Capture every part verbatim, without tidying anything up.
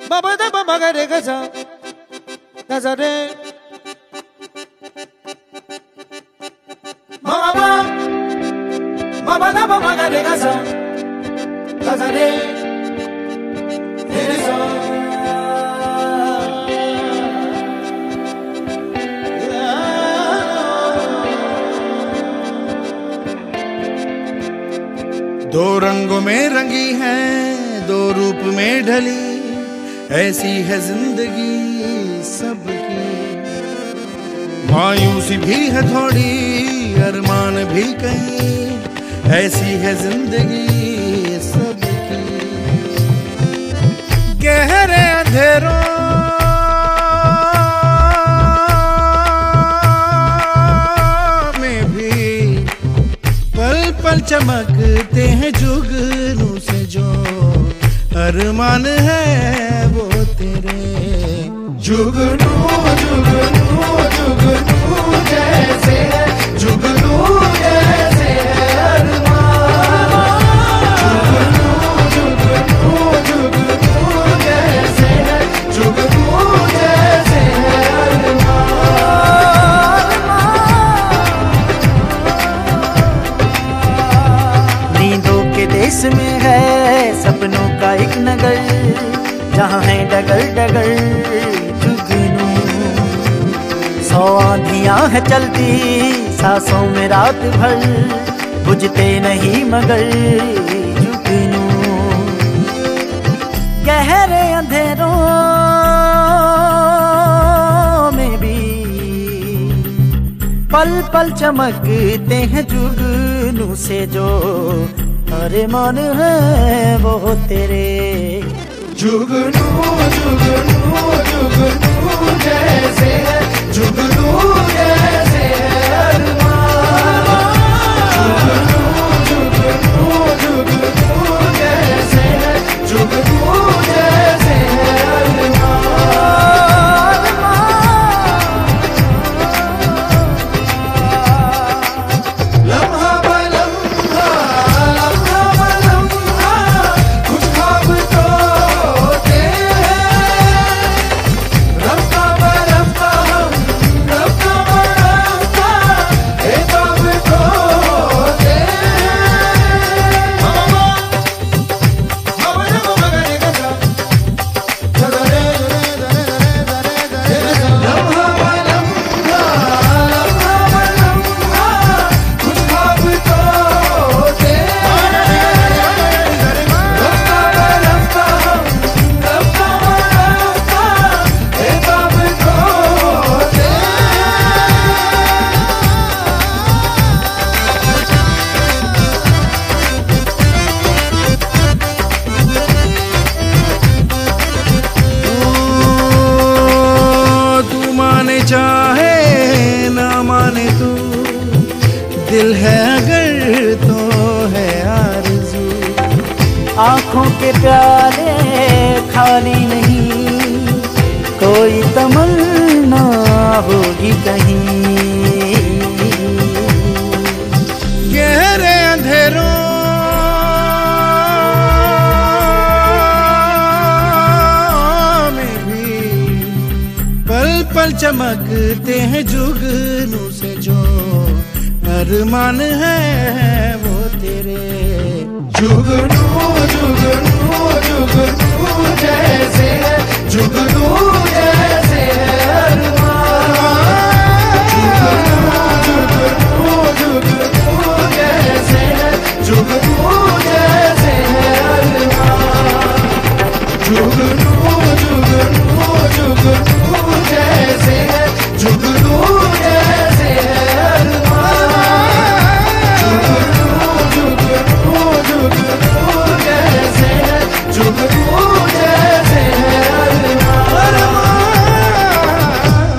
Baba da baba ga re ga sa ga sa re Baba Baba da baba ga re ga sa ga sa re re sa दो रंगों में रंगी है, दो रूप में ढली, ऐसी है जिंदगी सबकी। मायूसी भी है थोड़ी, अरमान भी कहीं, ऐसी है जिंदगी सबकी। गहरे अंधेरों में भी पल पल चमकते हैं जुगनू से जो अरमान है वो तेरे। जुगनू जुगनू जुगनू जैसे है, जुगनू जैसे है अरमान। जुगनू जुगनू जुगनू जैसे है, जुगनू जैसे है अरमान। नींदों के देश में है सपनों का एक नगर, जहाँ है डगर डगर जुगनू। सौ आंधियां है चलती सांसों में रात भर, बुझते नहीं मगर जुगनू। गहरे अंधेरों में भी पल पल चमकते हैं जुगनू से जो अरे मन है वो तेरे। जुगनू जुगनू जुगनू जैसे है, जुगनू जैसे है अरमान। जुगनू जुगनू जुगनू जैसे है, जुगनू जैसे है अरमान। लम्हा बलम्हा लम्हा बलम्हा कुछ ख्वाब तो होते हैं। रफ्ता बरफ्ता हम रफ्ता बरफ्ता एक ख्वाब तो होते हैं। लम्हा बलम्हा लम्हा बलम्हा कुछ ख्वाब तो होते हैं। रफ्ता बरफ्ता हम रफ्ता बरफ्ता एक ख्वाब तो होते हैं। तू माने चाहे ना माने तू, दिल है अगर तो है आरज़ू। आँखों के प्याले खाली नहीं, कोई तमन्ना होगी कहीं। गहरे अंधेरों में भी पल पल चमकते हैं जुगनू से जो अरमान है वो तेरे। जुगनू जुगनू जुगनू जैसे है, जुगनू जैसे है अरमान। जुगनू जुगनू जुगनू जैसे है, जुगनू जैसे है अरमान। जुगनू जुगनू जुगनू जैसे है, जुगनू जैसे है अरमान। जुगनू जुगनू जुगनू जैसे है, जुगनू जैसे है अरमान।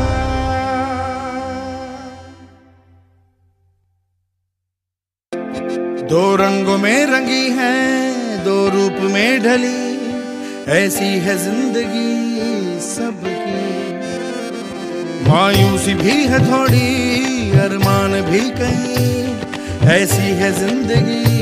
दो रंगों में रंगी है, दो रूप में ढली, ऐसी है जिंदगी सबकी। मायूसी भी है थोड़ी, अरमान भी कहीं, ऐसी है जिंदगी